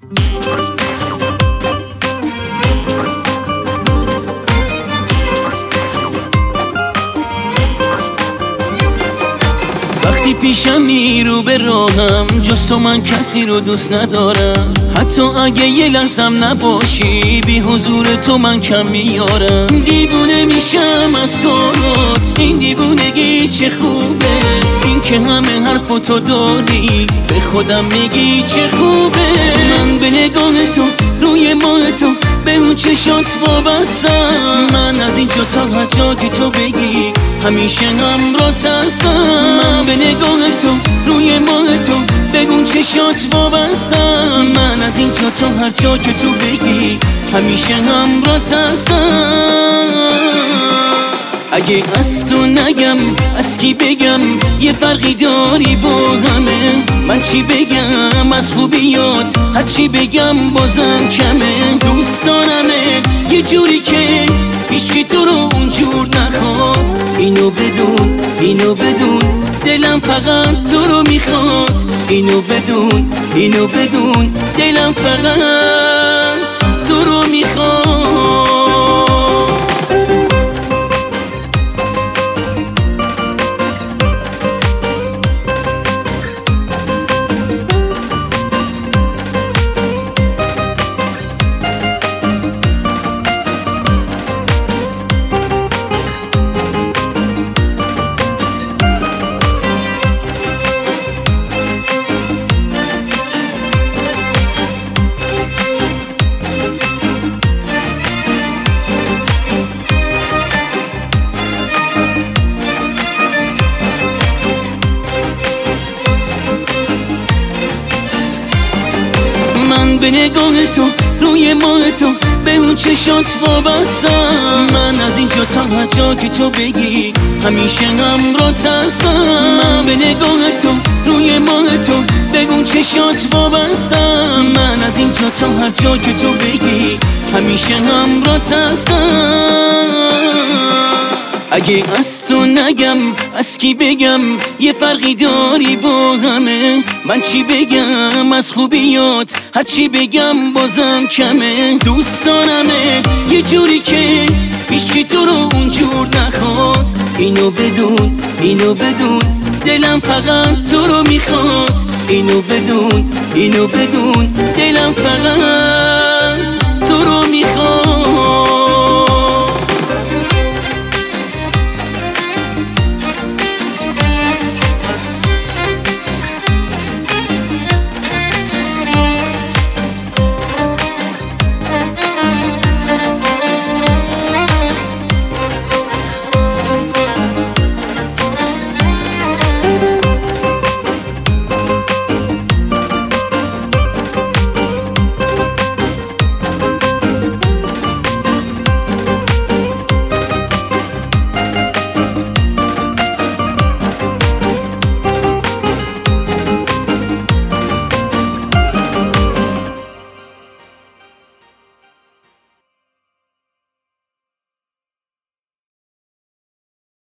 وقتی پیشمی رو به راهم، جز تو من کسی رو دوست ندارم. حتی اگه یه لحظم نباشی، بی حضور تو من کم میارم. دیوونه میشم از کارات، این دیوونگی چه خوبه. این که همه حرفاتو داری، به خودم میگی چه خوبه. من به نگاه تو، روی ماه تو، به اون چشات وابستم. من از اینجا تا هر جا که تو بگی، همیشه همراهت هستم. من به نگاه تو، روی ماه تو، به اون چشات وابستم. من از اینجا تا هر جا که تو بگی، همیشه همراهت هستم. اگه از تو نگم، از کی بگم؟ یه فرقی داری با همه. من چی بگم از خوبیات؟ هر چی بگم بازم کمه. دوست دارمت یه جوری که هیچکی تو رو اونجور نخواد. اینو بدون، اینو بدون، دلم فقط تو رو میخواد. اینو بدون، اینو بدون، دلم فقط تو رو میخواد. من به نگاه تو، روی ماه تو، به اون چشات وابستم. من از اینجا تا هر جا که تو بگی، همیشه همراهت هستم. من به نگاه تو، روی ماه تو، به اون چشات وابستم. من از اینجا تا هر جا که تو بگی، همیشه همراهت هستم. اگه از تو نگم، از کی بگم؟ یه فرقی داری با همه. من چی بگم از خوبیات؟ هر چی بگم بازم کمه. دوست دارمت یه جوری که هیچکی تو رو اونجور نخواد. اینو بدون، اینو بدون، دلم فقط تو رو میخواد. اینو بدون، اینو بدون، دلم